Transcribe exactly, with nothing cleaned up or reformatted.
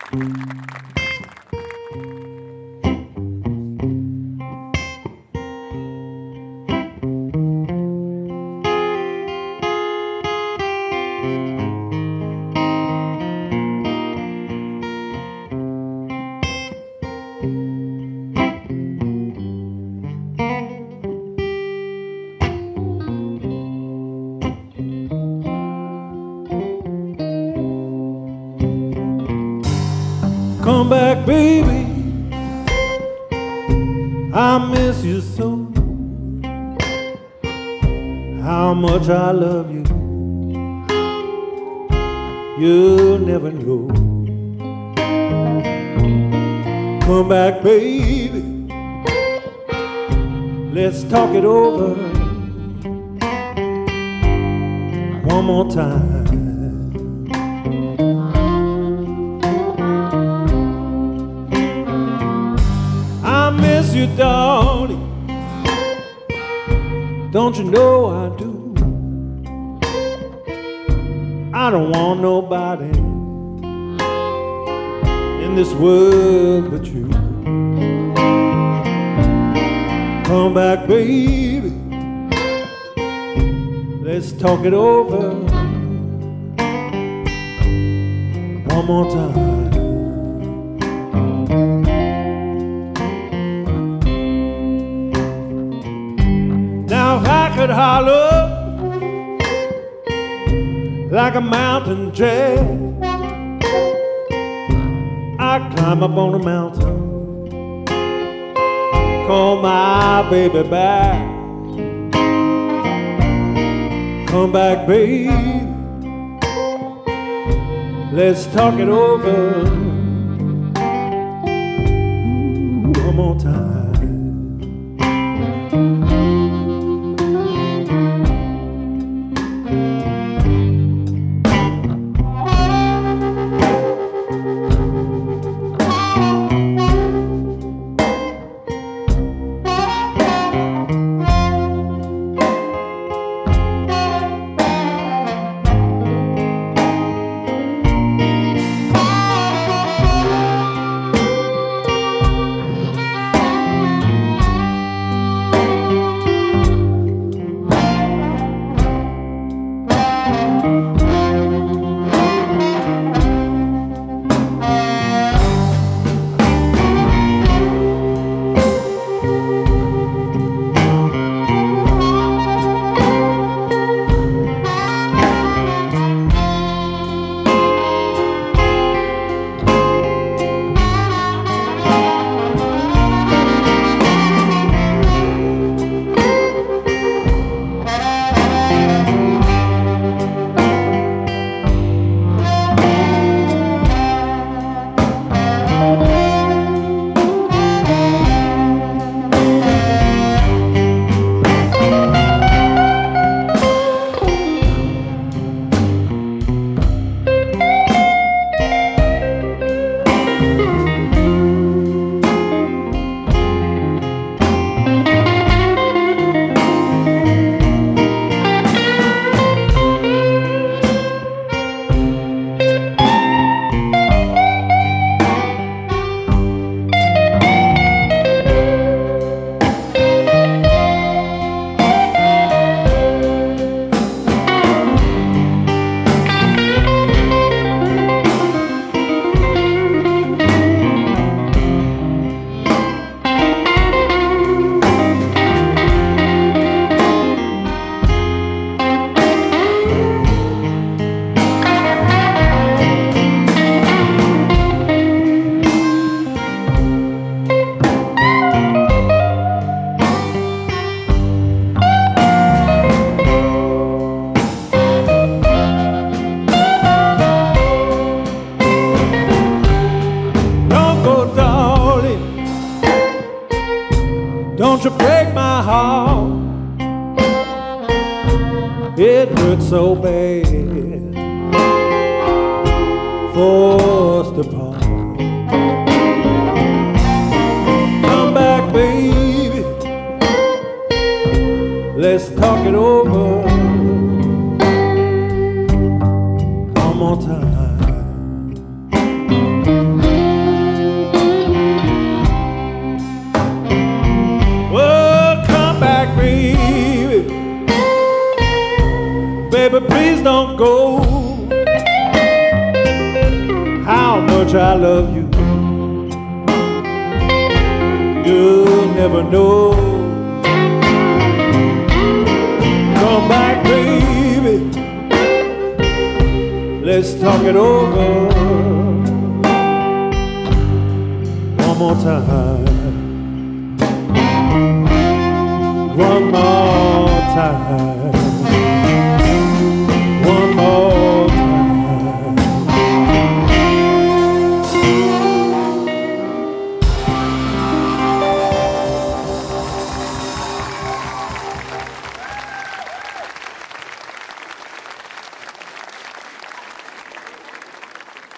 Come back, baby, I miss you so. How much I love you, you'll never know. Come back, baby, let's talk it over one more time. I miss you, darling, don't you know I do? I don't want nobody in this world but you. Come back, baby, let's talk it over one more time. Now if I could holler like a mountain jet, I'd climb up on a mountain, call my baby back. Come back, baby, let's talk it over one more time. Don't you break my heart, it hurts so bad for us to part. Come back, baby, let's talk it over one more time. much I love you. You'll never know. Come back, baby. Let's talk it over one more time. One more time.